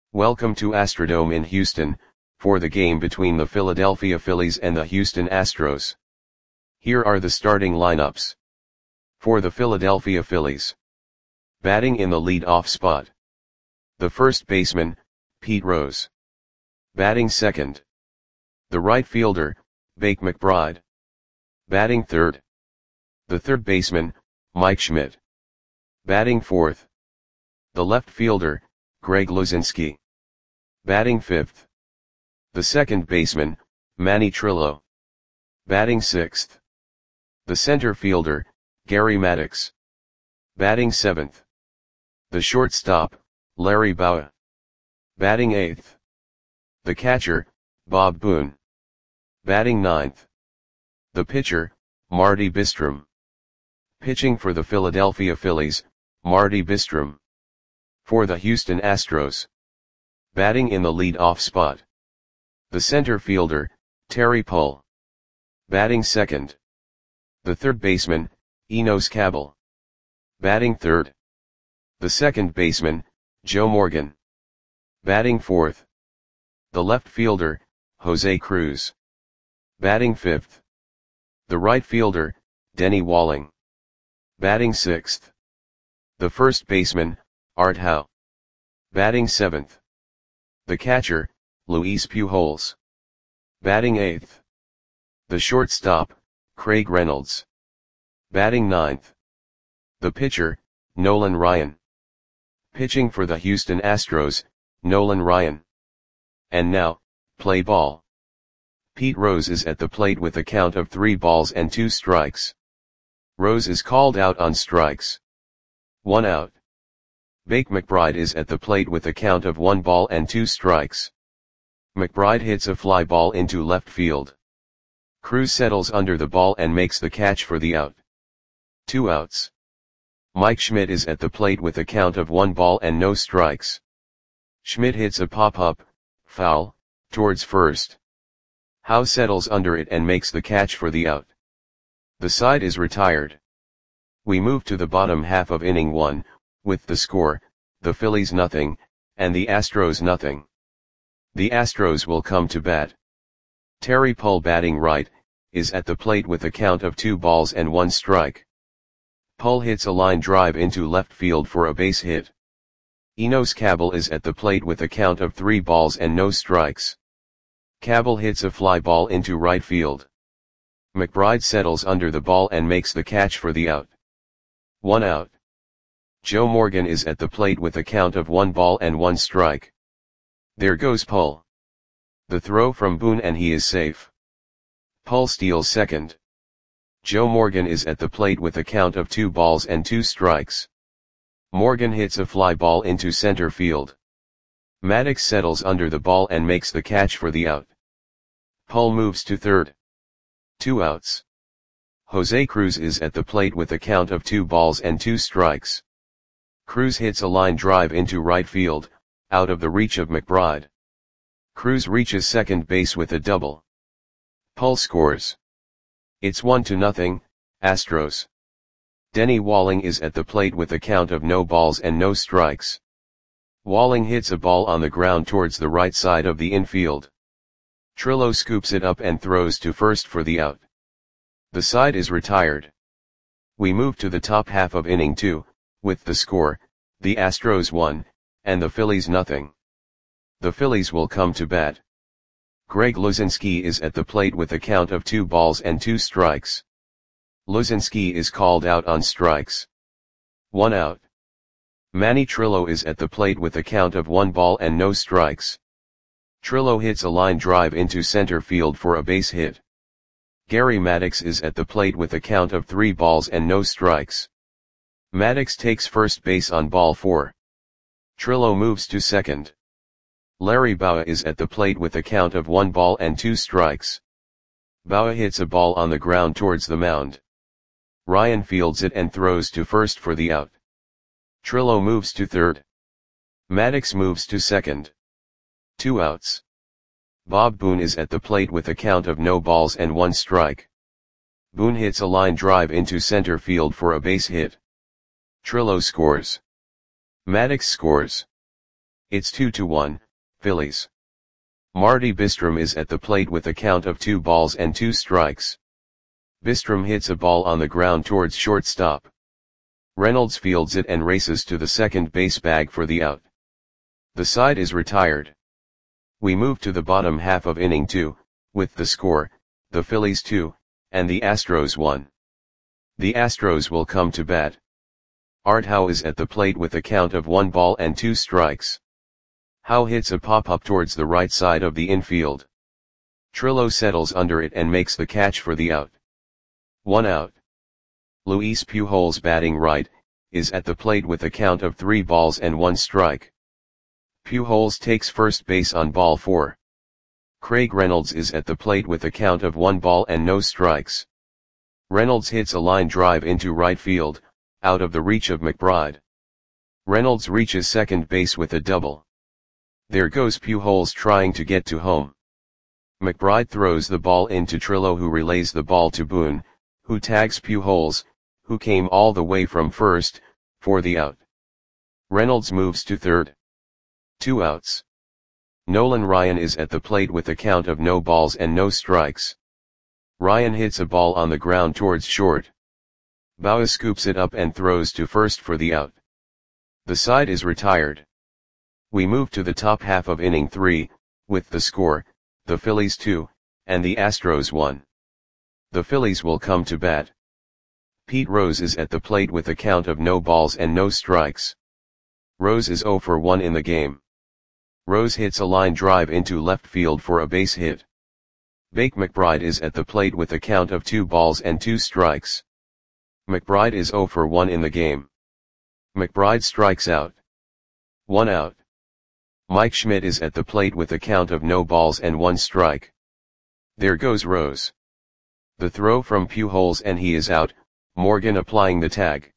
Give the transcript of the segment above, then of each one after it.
Welcome to Astrodome in Houston, for the game between the Philadelphia Phillies and the Houston Astros. Here are the starting lineups. For the Philadelphia Phillies. Batting in the lead-off spot. The first baseman, Pete Rose. Batting second. The right fielder, Bake McBride. Batting third. The third baseman, Mike Schmidt. Batting fourth. The left fielder, Greg Luzinski. Batting fifth. The second baseman, Manny Trillo. Batting sixth. The center fielder, Gary Maddox. Batting seventh. The shortstop, Larry Bowa. Batting eighth. The catcher, Bob Boone. Batting ninth. The pitcher, Marty Bistrom. Pitching for the Philadelphia Phillies, Marty Bistrom. For the Houston Astros. Batting in the lead-off spot. The center fielder, Terry Pull. Batting second. The third baseman, Enos Cabell. Batting third. The second baseman, Joe Morgan. Batting fourth. The left fielder, Jose Cruz. Batting fifth. The right fielder, Denny Walling. Batting sixth. The first baseman, Art Howe. Batting seventh. The catcher, Luis Pujols. Batting eighth. The shortstop, Craig Reynolds. Batting ninth. The pitcher, Nolan Ryan. Pitching for the Houston Astros, Nolan Ryan. And now, play ball. Pete Rose is at the plate with a count of 3 balls and 2 strikes. Rose is called out on strikes. 1 out. Bake McBride is at the plate with a count of 1 ball and 2 strikes. McBride hits a fly ball into left field. Cruz settles under the ball and makes the catch for the out. 2 outs. Mike Schmidt is at the plate with a count of 1 ball and no strikes. Schmidt hits a pop-up, foul, towards first. Howe settles under it and makes the catch for the out. The side is retired. We move to the bottom half of inning 1, with the score, the Phillies nothing, and the Astros nothing. The Astros will come to bat. Terry Pull, batting right, is at the plate with a count of 2 balls and 1 strike. Pull hits a line drive into left field for a base hit. Enos Cabell is at the plate with a count of 3 balls and no strikes. Cabell hits a fly ball into right field. McBride settles under the ball and makes the catch for the out. 1 out. Joe Morgan is at the plate with a count of 1 ball and 1 strike. There goes Pull. The throw from Boone and he is safe. Pull steals second. Joe Morgan is at the plate with a count of 2 balls and 2 strikes. Morgan hits a fly ball into center field. Maddox settles under the ball and makes the catch for the out. Pull moves to third. 2 outs. Jose Cruz is at the plate with a count of 2 balls and 2 strikes. Cruz hits a line drive into right field, out of the reach of McBride. Cruz reaches second base with a double. Pull scores. It's 1-0, Astros. Denny Walling is at the plate with a count of no balls and no strikes. Walling hits a ball on the ground towards the right side of the infield. Trillo scoops it up and throws to first for the out. The side is retired. We move to the top half of inning 2, with the score, the Astros 1, and the Phillies nothing. The Phillies will come to bat. Greg Luzinski is at the plate with a count of 2 balls and 2 strikes. Luzinski is called out on strikes. 1 out. Manny Trillo is at the plate with a count of 1 ball and no strikes. Trillo hits a line drive into center field for a base hit. Gary Maddox is at the plate with a count of 3 balls and no strikes. Maddox takes first base on ball 4. Trillo moves to second. Larry Bowa is at the plate with a count of 1 ball and 2 strikes. Bowa hits a ball on the ground towards the mound. Ryan fields it and throws to first for the out. Trillo moves to third. Maddox moves to second. 2 outs. Bob Boone is at the plate with a count of no balls and 1 strike. Boone hits a line drive into center field for a base hit. Trillo scores. Maddox scores. It's 2-1, Phillies. Marty Bistrom is at the plate with a count of 2 balls and 2 strikes. Bistrom hits a ball on the ground towards shortstop. Reynolds fields it and races to the second base bag for the out. The side is retired. We move to the bottom half of inning 2, with the score, the Phillies 2, and the Astros 1. The Astros will come to bat. Art Howe is at the plate with a count of 1 ball and 2 strikes. Howe hits a pop-up towards the right side of the infield. Trillo settles under it and makes the catch for the out. 1 out. Luis Pujols, batting right, is at the plate with a count of 3 balls and 1 strike. Pujols takes first base on ball 4. Craig Reynolds is at the plate with a count of 1 ball and no strikes. Reynolds hits a line drive into right field, out of the reach of McBride. Reynolds reaches second base with a double. There goes Pujols trying to get to home. McBride throws the ball into Trillo, who relays the ball to Boone, who tags Pujols, who came all the way from first, for the out. Reynolds moves to third. 2 outs. Nolan Ryan is at the plate with a count of no balls and no strikes. Ryan hits a ball on the ground towards short. Bauer scoops it up and throws to first for the out. The side is retired. We move to the top half of inning 3, with the score, the Phillies 2, and the Astros 1. The Phillies will come to bat. Pete Rose is at the plate with a count of no balls and no strikes. Rose is 0 for 1 in the game. Rose hits a line drive into left field for a base hit. Bake McBride is at the plate with a count of 2 balls and 2 strikes. McBride is 0 for 1 in the game. McBride strikes out. 1 out. Mike Schmidt is at the plate with a count of no balls and 1 strike. There goes Rose. The throw from Pujols and he is out, Morgan applying the tag.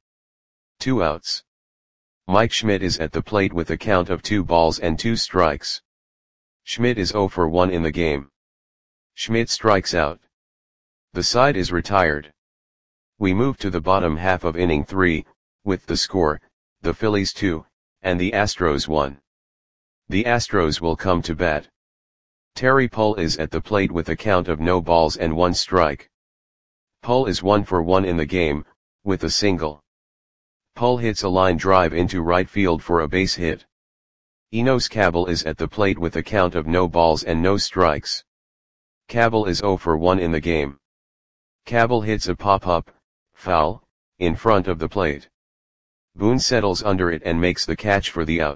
2 outs. Mike Schmidt is at the plate with a count of 2 balls and 2 strikes. Schmidt is 0 for 1 in the game. Schmidt strikes out. The side is retired. We move to the bottom half of inning 3, with the score, the Phillies 2, and the Astros 1. The Astros will come to bat. Terry Pull is at the plate with a count of no balls and 1 strike. Pull is 1 for 1 in the game, with a single. Pull hits a line drive into right field for a base hit. Enos Cabell is at the plate with a count of no balls and no strikes. Cabell is 0 for 1 in the game. Cabell hits a pop-up, foul, in front of the plate. Boone settles under it and makes the catch for the out.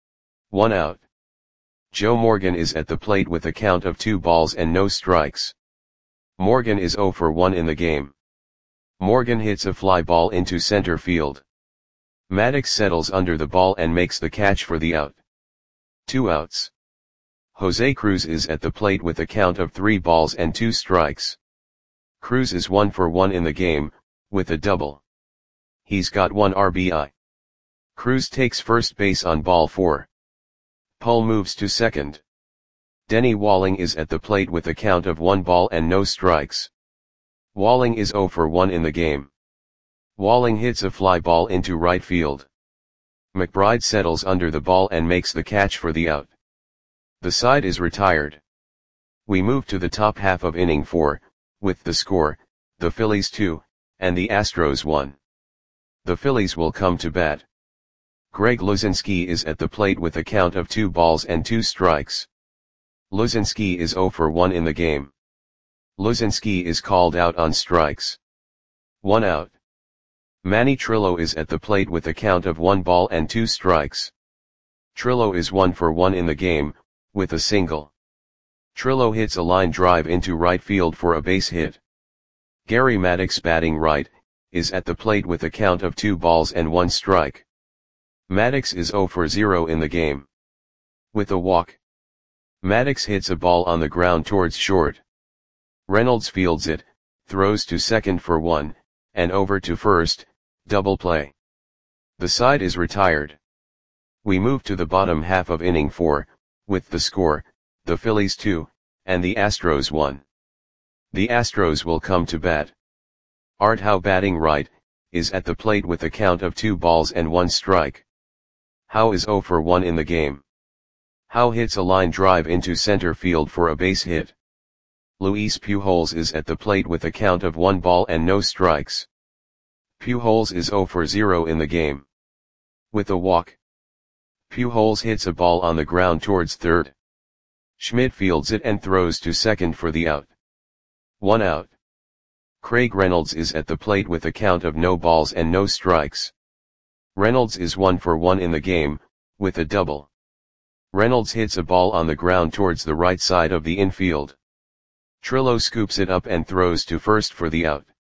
1 out. Joe Morgan is at the plate with a count of 2 balls and no strikes. Morgan is 0 for 1 in the game. Morgan hits a fly ball into center field. Maddox settles under the ball and makes the catch for the out. 2 outs. Jose Cruz is at the plate with a count of 3 balls and 2 strikes. Cruz is 1 for 1 in the game, with a double. He's got 1 RBI. Cruz takes first base on ball 4. Pull moves to second. Denny Walling is at the plate with a count of 1 ball and no strikes. Walling is 0 for 1 in the game. Walling hits a fly ball into right field. McBride settles under the ball and makes the catch for the out. The side is retired. We move to the top half of inning 4, with the score, the Phillies 2, and the Astros 1. The Phillies will come to bat. Greg Luzinski is at the plate with a count of 2 balls and 2 strikes. Luzinski is 0 for 1 in the game. Luzinski is called out on strikes. 1 out. Manny Trillo is at the plate with a count of 1 ball and 2 strikes. Trillo is 1 for 1 in the game, with a single. Trillo hits a line drive into right field for a base hit. Gary Maddox, batting right, is at the plate with a count of 2 balls and 1 strike. Maddox is 0 for 0 in the game. With a walk. Maddox hits a ball on the ground towards short. Reynolds fields it, throws to second for 1, and over to first, double play. The side is retired. We move to the bottom half of inning 4, with the score, the Phillies 2, and the Astros 1. The Astros will come to bat. Art Howe, batting right, is at the plate with a count of 2 balls and 1 strike. Howe is 0 for 1 in the game. Howe hits a line drive into center field for a base hit. Luis Pujols is at the plate with a count of 1 ball and no strikes. Pujols is 0 for 0 in the game. With a walk, Pujols hits a ball on the ground towards third. Schmidt fields it and throws to second for the out. 1 out. Craig Reynolds is at the plate with a count of no balls and no strikes. Reynolds is 1 for 1 in the game, with a double. Reynolds hits a ball on the ground towards the right side of the infield. Trillo scoops it up and throws to first for the out.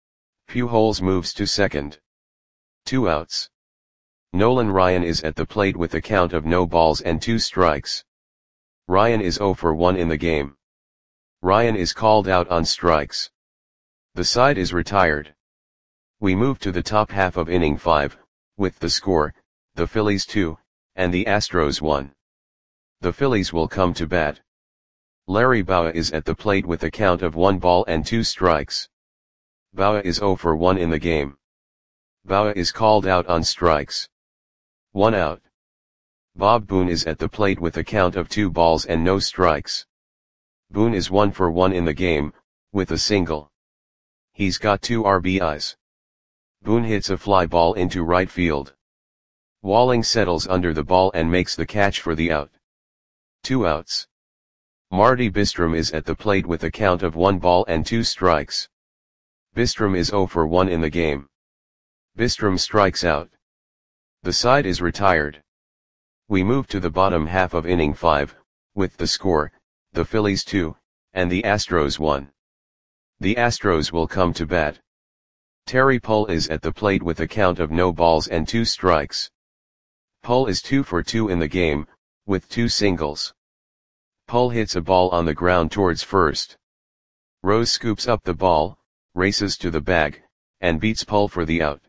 Pujols moves to second. 2 outs. Nolan Ryan is at the plate with a count of no balls and 2 strikes. Ryan is 0 for 1 in the game. Ryan is called out on strikes. The side is retired. We move to the top half of inning 5, with the score, the Phillies 2, and the Astros 1. The Phillies will come to bat. Larry Bowa is at the plate with a count of 1 ball and 2 strikes. Bowa is 0 for 1 in the game. Bowa is called out on strikes. 1 out. Bob Boone is at the plate with a count of 2 balls and no strikes. Boone is 1 for 1 in the game, with a single. He's got 2 RBIs. Boone hits a fly ball into right field. Walling settles under the ball and makes the catch for the out. 2 outs. Marty Bistrom is at the plate with a count of 1 ball and 2 strikes. Bistrom is 0 for 1 in the game. Bistrom strikes out. The side is retired. We move to the bottom half of inning 5, with the score, the Phillies 2, and the Astros 1. The Astros will come to bat. Terry Pull is at the plate with a count of no balls and 2 strikes. Pull is 2 for 2 in the game, with 2 singles. Pull hits a ball on the ground towards first. Rose scoops up the ball, races to the bag, and beats Pull for the out.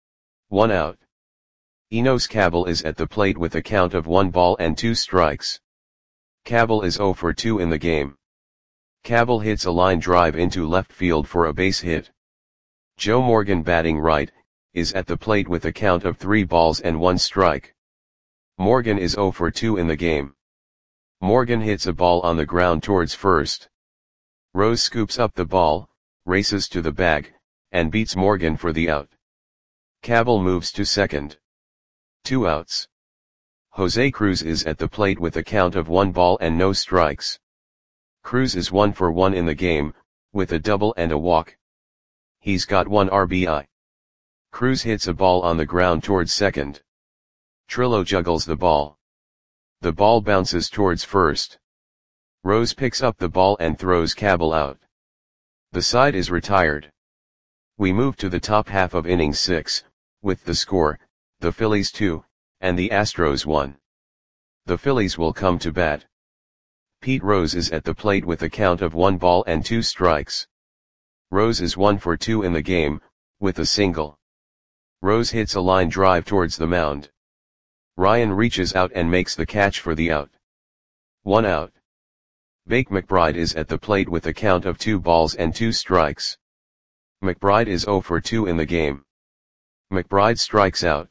1 out. Enos Cabell is at the plate with a count of 1 ball and 2 strikes. Cabell is 0 for 2 in the game. Cabell hits a line drive into left field for a base hit. Joe Morgan, batting right, is at the plate with a count of 3 balls and 1 strike. Morgan is 0 for 2 in the game. Morgan hits a ball on the ground towards first. Rose scoops up the ball, races to the bag, and beats Morgan for the out. Cabell moves to second. 2 outs. Jose Cruz is at the plate with a count of 1 ball and no strikes. Cruz is 1 for 1 in the game, with a double and a walk. He's got 1 RBI. Cruz hits a ball on the ground towards second. Trillo juggles the ball. The ball bounces towards first. Rose picks up the ball and throws Cabell out. The side is retired. We move to the top half of inning 6, with the score, the Phillies 2, and the Astros 1. The Phillies will come to bat. Pete Rose is at the plate with a count of 1 ball and 2 strikes. Rose is 1 for 2 in the game, with a single. Rose hits a line drive towards the mound. Ryan reaches out and makes the catch for the out. 1 out. Bake McBride is at the plate with a count of 2 balls and 2 strikes. McBride is 0 for 2 in the game. McBride strikes out.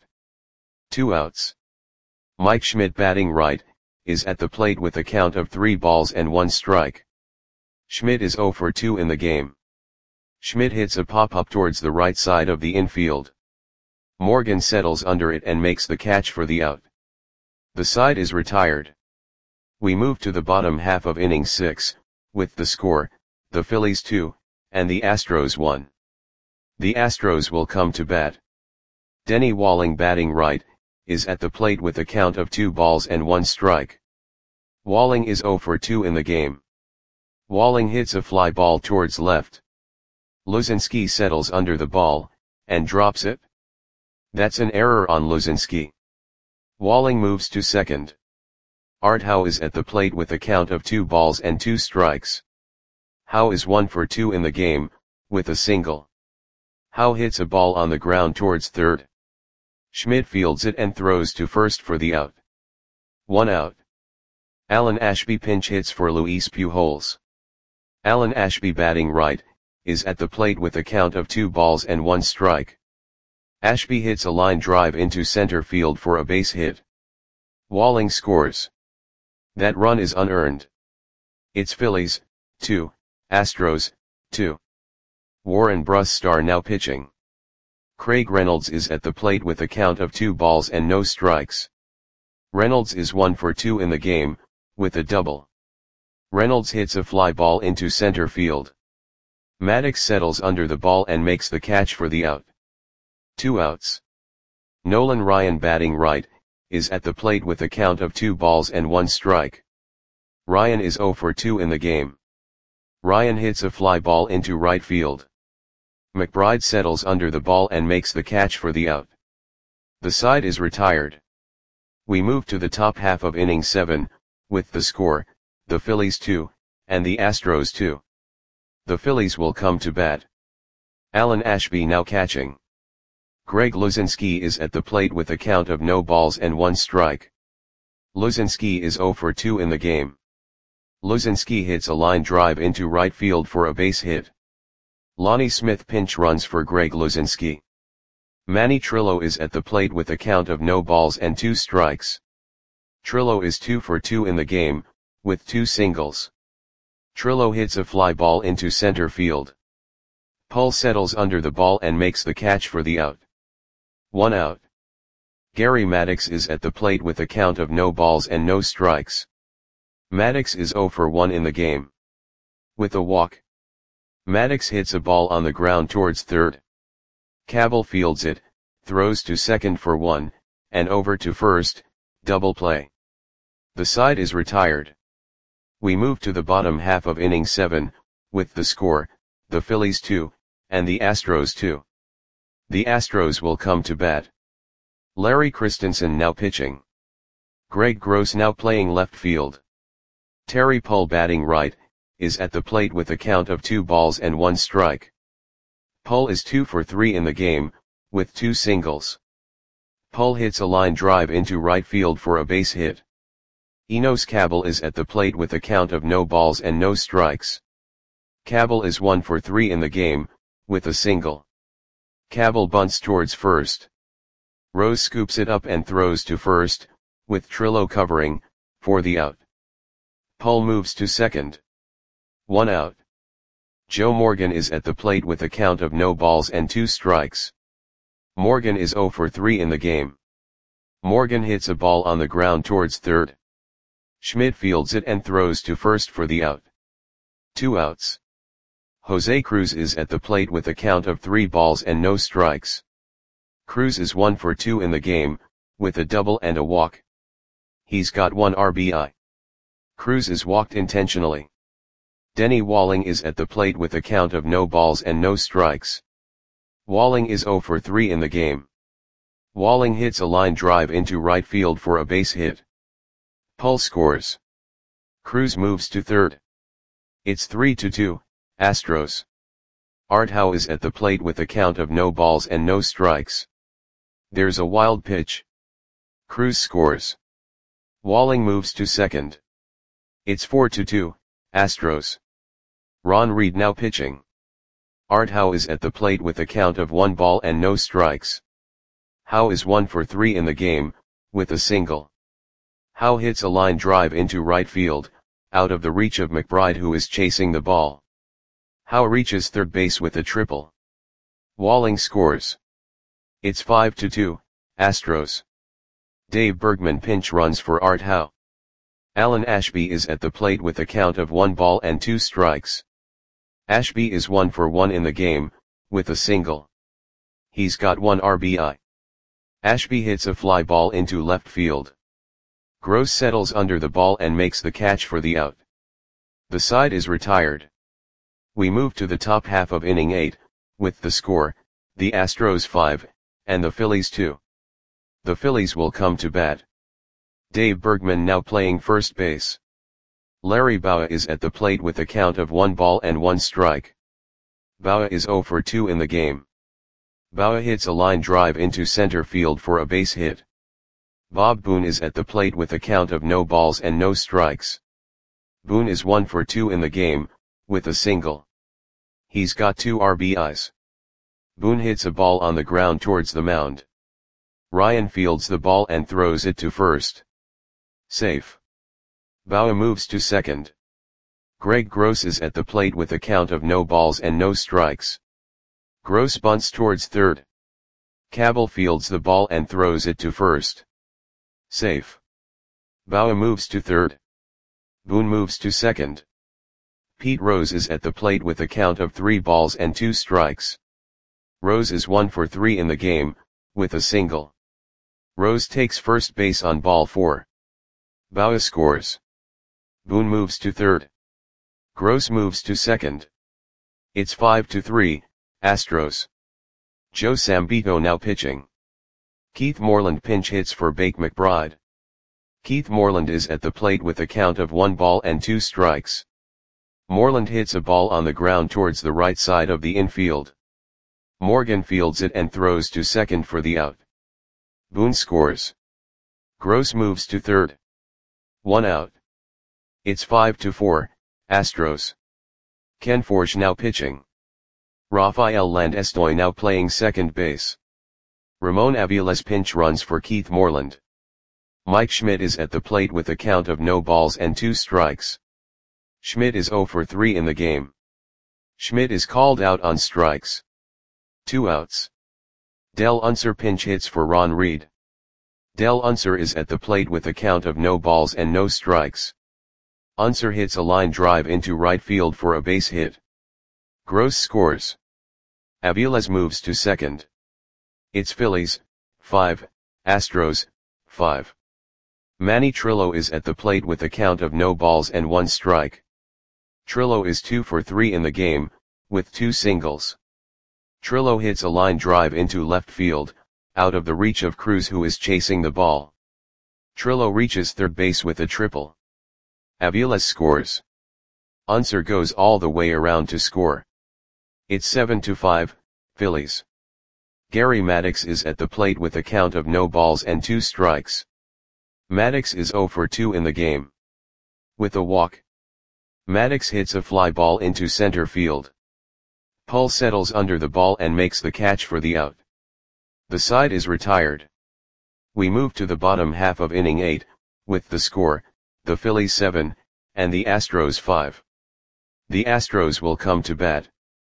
2 outs. Mike Schmidt, batting right, is at the plate with a count of 3 balls and 1 strike. Schmidt is 0 for 2 in the game. Schmidt hits a pop-up towards the right side of the infield. Morgan settles under it and makes the catch for the out. The side is retired. We move to the bottom half of inning 6, with the score, the Phillies 2, and the Astros 1. The Astros will come to bat. Denny Walling, batting right, is at the plate with a count of 2 balls and 1 strike. Walling is 0 for 2 in the game. Walling hits a fly ball towards left. Luzinski settles under the ball, and drops it. That's an error on Luzinski. Walling moves to second. Art Howe is at the plate with a count of 2 balls and 2 strikes. Howe is 1 for 2 in the game, with a single. Howe hits a ball on the ground towards third. Schmidt fields it and throws to first for the out. 1 out. Alan Ashby pinch hits for Luis Pujols. Alan Ashby, batting right, is at the plate with a count of 2 balls and 1 strike. Ashby hits a line drive into center field for a base hit. Walling scores. That run is unearned. It's Phillies, 2, Astros, 2. Warren Brusstar now pitching. Craig Reynolds is at the plate with a count of 2 balls and no strikes. Reynolds is 1 for 2 in the game, with a double. Reynolds hits a fly ball into center field. Maddox settles under the ball and makes the catch for the out. 2 outs. Nolan Ryan batting right, is at the plate with a count of 2 balls and 1 strike. Ryan is 0 for 2 in the game. Ryan hits a fly ball into right field. McBride settles under the ball and makes the catch for the out. The side is retired. We move to the top half of inning 7, with the score, the Phillies 2, and the Astros 2. The Phillies will come to bat. Alan Ashby now catching. Greg Luzinski is at the plate with a count of no balls and 1 strike. Luzinski is 0 for 2 in the game. Luzinski hits a line drive into right field for a base hit. Lonnie Smith pinch runs for Greg Luzinski. Manny Trillo is at the plate with a count of no balls and 2 strikes. Trillo is 2 for 2 in the game, with 2 singles. Trillo hits a fly ball into center field. Pull settles under the ball and makes the catch for the out. 1 out. Gary Maddox is at the plate with a count of no balls and no strikes. Maddox is 0 for 1 in the game. With a walk. Maddox hits a ball on the ground towards third. Cabell fields it, throws to second for 1, and over to first, double play. The side is retired. We move to the bottom half of inning 7, with the score, the Phillies 2, and the Astros 2. The Astros will come to bat. Larry Christensen now pitching. Greg Gross now playing left field. Terry Pull batting right, is at the plate with a count of 2 balls and 1 strike. Pull is 2 for 3 in the game, with 2 singles. Pull hits a line drive into right field for a base hit. Enos Cabell is at the plate with a count of no balls and no strikes. Cabell is 1 for 3 in the game, with a single. Cabell bunts towards first. Rose scoops it up and throws to first, with Trillo covering, for the out. Pull moves to second. 1 out. Joe Morgan is at the plate with a count of no balls and 2 strikes. Morgan is 0 for 3 in the game. Morgan hits a ball on the ground towards third. Schmidt fields it and throws to first for the out. 2 outs. Jose Cruz is at the plate with a count of 3 balls and no strikes. Cruz is 1 for 2 in the game, with a double and a walk. He's got 1 RBI. Cruz is walked intentionally. Denny Walling is at the plate with a count of no balls and no strikes. Walling is 0 for 3 in the game. Walling hits a line drive into right field for a base hit. Pull scores. Cruz moves to third. It's 3-2, Astros. Art Howe is at the plate with a count of no balls and no strikes. There's a wild pitch. Cruz scores. Walling moves to second. It's 4-2, Astros. Ron Reed now pitching. Art Howe is at the plate with a count of 1 ball and no strikes. Howe is 1 for 3 in the game, with a single. Howe hits a line drive into right field, out of the reach of McBride who is chasing the ball. Howe reaches third base with a triple. Walling scores. It's 5-2, Astros. Dave Bergman pinch runs for Art Howe. Alan Ashby is at the plate with a count of 1 ball and 2 strikes. Ashby is 1 for 1 in the game, with a single. He's got 1 RBI. Ashby hits a fly ball into left field. Gross settles under the ball and makes the catch for the out. The side is retired. We move to the top half of inning 8, with the score, the Astros 5, and the Phillies 2. The Phillies will come to bat. Dave Bergman now playing first base. Larry Bowa is at the plate with a count of 1 ball and 1 strike. Bowa is 0 for 2 in the game. Bowa hits a line drive into center field for a base hit. Bob Boone is at the plate with a count of no balls and no strikes. Boone is 1 for 2 in the game, with a single. He's got 2 RBIs. Boone hits a ball on the ground towards the mound. Ryan fields the ball and throws it to first. Safe. Bauer moves to second. Greg Gross is at the plate with a count of no balls and no strikes. Gross bunts towards third. Cabell fields the ball and throws it to first. Safe. Bauer moves to third. Boone moves to second. Pete Rose is at the plate with a count of 3 balls and 2 strikes. Rose is 1 for 3 in the game, with a single. Rose takes first base on ball 4. Bauer scores. Boone moves to third. Gross moves to second. It's 5-3, Astros. Joe Sambito now pitching. Keith Moreland pinch hits for Bake McBride. Keith Moreland is at the plate with a count of 1 ball and 2 strikes. Moreland hits a ball on the ground towards the right side of the infield. Morgan fields it and throws to second for the out. Boone scores. Gross moves to third. 1 out. It's 5-4, Astros. Ken Forsch now pitching. Rafael Landestoy now playing second base. Ramon Aviles pinch runs for Keith Moreland. Mike Schmidt is at the plate with a count of no balls and 2 strikes. Schmidt is 0 for 3 in the game. Schmidt is called out on strikes. 2 outs. Del Unser pinch hits for Ron Reed. Del Unser is at the plate with a count of no balls and no strikes. Unser hits a line drive into right field for a base hit. Gross scores. Aviles moves to second. It's Phillies, 5, Astros, 5. Manny Trillo is at the plate with a count of no balls and 1 strike. Trillo is 2 for 3 in the game, with 2 singles. Trillo hits a line drive into left field, out of the reach of Cruz who is chasing the ball. Trillo reaches third base with a triple. Aviles scores. Unser goes all the way around to score. It's 7-5, Phillies. Gary Maddox is at the plate with a count of no balls and 2 strikes. Maddox is 0 for 2 in the game. With a walk. Maddox hits a fly ball into center field. Pull settles under the ball and makes the catch for the out. The side is retired. We move to the bottom half of inning 8, with the score, the Phillies 7, and the Astros 5. The Astros will come to bat.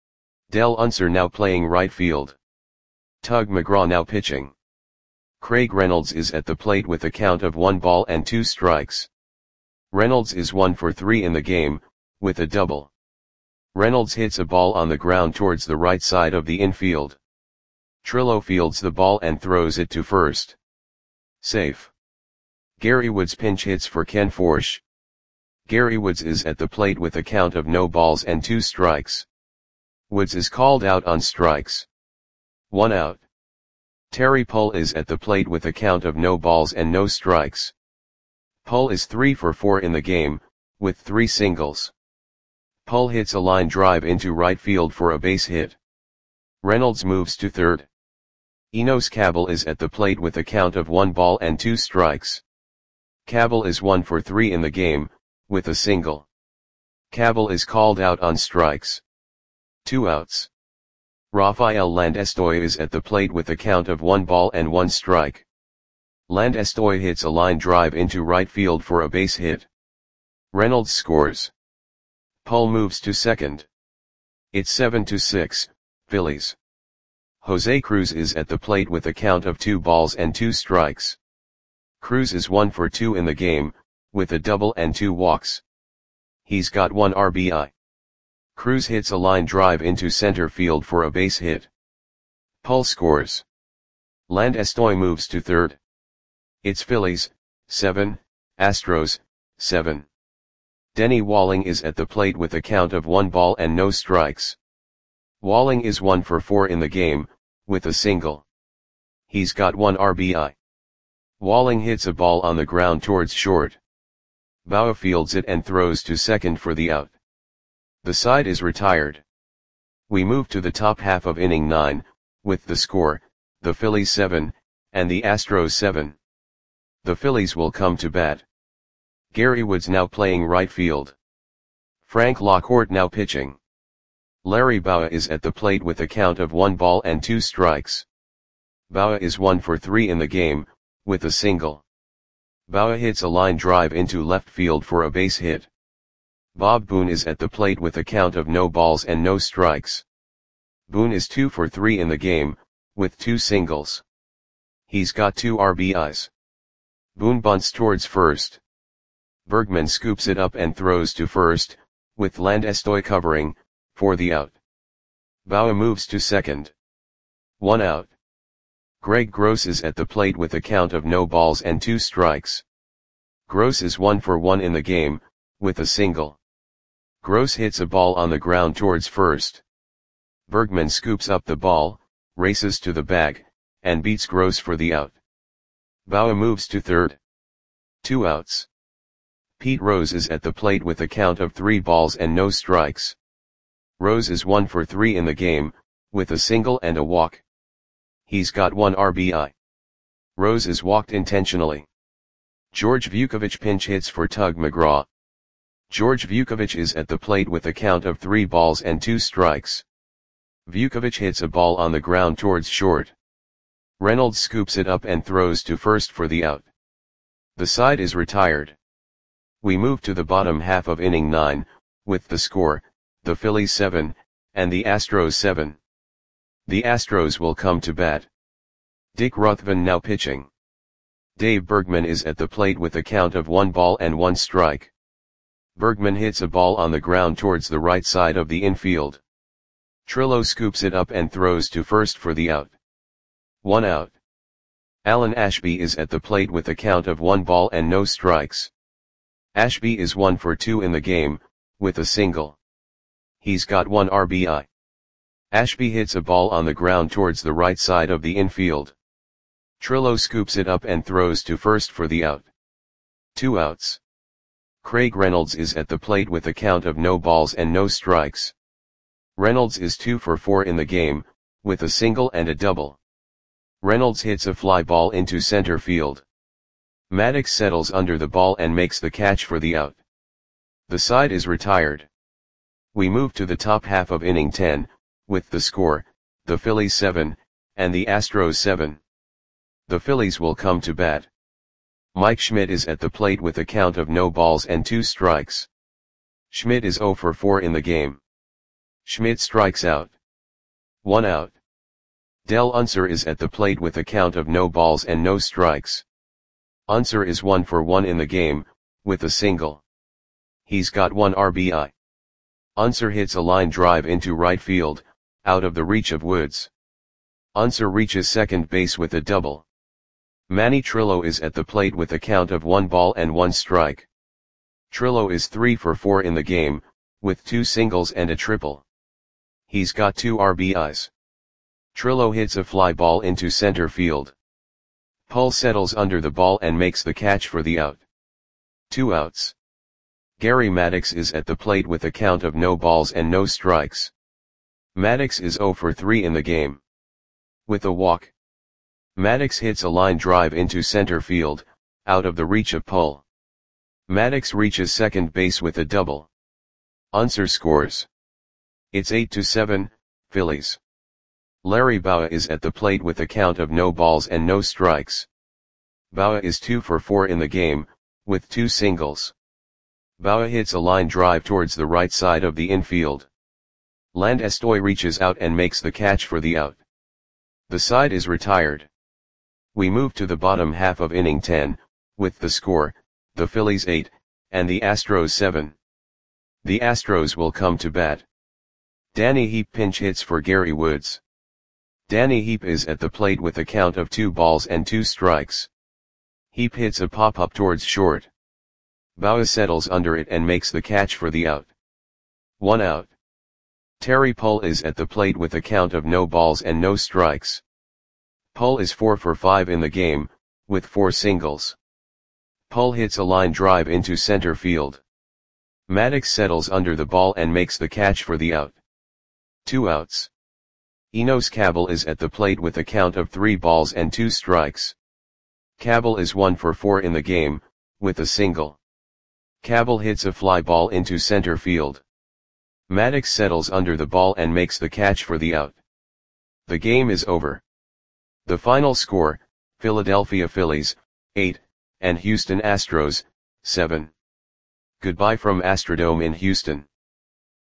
Del Unser now playing right field. Tug McGraw now pitching. Craig Reynolds is at the plate with a count of 1 ball and 2 strikes. Reynolds is 1 for 3 in the game, with a double. Reynolds hits a ball on the ground towards the right side of the infield. Trillo fields the ball and throws it to first. Safe. Gary Woods pinch hits for Ken Forsch. Gary Woods is at the plate with a count of no balls and 2 strikes. Woods is called out on strikes. 1 out. Terry Pull is at the plate with a count of no balls and no strikes. Pull is 3 for 4 in the game, with 3 singles. Pull hits a line drive into right field for a base hit. Reynolds moves to third. Enos Cabell is at the plate with a count of 1 ball and 2 strikes. Cabell is 1 for 3 in the game, with a single. Cabell is called out on strikes. 2 outs. Rafael Landestoy is at the plate with a count of 1 ball and 1 strike. Landestoy hits a line drive into right field for a base hit. Reynolds scores. Pull moves to second. It's 7-6, Phillies. Jose Cruz is at the plate with a count of 2 balls and 2 strikes. Cruz is 1 for 2 in the game, with a double and 2 walks. He's got 1 RBI. Cruz hits a line drive into center field for a base hit. Pull scores. Landestoy moves to third. It's Phillies, 7, Astros, 7. Denny Walling is at the plate with a count of 1 ball and no strikes. Walling is 1 for 4 in the game, with a single. He's got 1 RBI. Walling hits a ball on the ground towards short. Bauer fields it and throws to second for the out. The side is retired. We move to the top half of inning 9, with the score, the Phillies 7, and the Astros 7. The Phillies will come to bat. Gary Woods now playing right field. Frank Lockhart now pitching. Larry Bauer is at the plate with a count of 1 ball and 2 strikes. Bauer is 1 for 3 in the game, with a single. Bauer hits a line drive into left field for a base hit. Bob Boone is at the plate with a count of no balls and no strikes. Boone is 2 for 3 in the game, with 2 singles. He's got 2 RBIs. Boone bunts towards first. Bergman scoops it up and throws to first, with Landestoy covering, for the out. Bauer moves to second. 1 out. Greg Gross is at the plate with a count of no balls and 2 strikes. Gross is 1 for 1 in the game, with a single. Gross hits a ball on the ground towards first. Bergman scoops up the ball, races to the bag, and beats Gross for the out. Bauer moves to third. 2 outs. Pete Rose is at the plate with a count of 3 balls and no strikes. Rose is 1 for 3 in the game, with a single and a walk. He's got 1 RBI. Rose is walked intentionally. George Vukovich pinch hits for Tug McGraw. George Vukovich is at the plate with a count of 3 balls and 2 strikes. Vukovich hits a ball on the ground towards short. Reynolds scoops it up and throws to first for the out. The side is retired. We move to the bottom half of inning 9, with the score, the Phillies 7, and the Astros 7. The Astros will come to bat. Dick Ruthven now pitching. Dave Bergman is at the plate with a count of 1 ball and 1 strike. Bergman hits a ball on the ground towards the right side of the infield. Trillo scoops it up and throws to first for the out. 1 out. Alan Ashby is at the plate with a count of 1 ball and no strikes. Ashby is 1 for 2 in the game, with a single. He's got 1 RBI. Ashby hits a ball on the ground towards the right side of the infield. Trillo scoops it up and throws to first for the out. 2 outs. Craig Reynolds is at the plate with a count of no balls and no strikes. Reynolds is 2 for 4 in the game, with a single and a double. Reynolds hits a fly ball into center field. Maddox settles under the ball and makes the catch for the out. The side is retired. We move to the top half of inning 10, with the score, the Phillies 7, and the Astros 7. The Phillies will come to bat. Mike Schmidt is at the plate with a count of no balls and 2 strikes. Schmidt is 0 for 4 in the game. Schmidt strikes out. 1 out. Del Unser is at the plate with a count of no balls and no strikes. Unser is 1 for 1 in the game, with a single. He's got 1 RBI. Unser hits a line drive into right field, out of the reach of Woods. Unser reaches second base with a double. Manny Trillo is at the plate with a count of 1 ball and 1 strike. Trillo is 3 for 4 in the game, with 2 singles and a triple. He's got 2 RBIs. Trillo hits a fly ball into center field. Pull settles under the ball and makes the catch for the out. 2 outs. Gary Maddox is at the plate with a count of no balls and no strikes. Maddox is 0 for 3 in the game. With a walk. Maddox hits a line drive into center field, out of the reach of Pull. Maddox reaches second base with a double. Unser scores. It's 8-7, Phillies. Larry Bowa is at the plate with a count of no balls and no strikes. Bowa is 2 for 4 in the game, with 2 singles. Bowa hits a line drive towards the right side of the infield. Landestoy reaches out and makes the catch for the out. The side is retired. We move to the bottom half of inning 10, with the score, the Phillies 8, and the Astros 7. The Astros will come to bat. Danny Heap pinch hits for Gary Woods. Danny Heap is at the plate with a count of 2 balls and 2 strikes. Heap hits a pop-up towards short. Bowa settles under it and makes the catch for the out. 1 out. Terry Pull is at the plate with a count of no balls and no strikes. Pull is 4 for 5 in the game, with 4 singles. Pull hits a line drive into center field. Maddox settles under the ball and makes the catch for the out. 2 outs. Enos Cabell is at the plate with a count of 3 balls and 2 strikes. Cabell is 1 for 4 in the game, with a single. Cabell hits a fly ball into center field. Maddox settles under the ball and makes the catch for the out. The game is over. The final score, Philadelphia Phillies, 8, and Houston Astros, 7. Goodbye from Astrodome in Houston.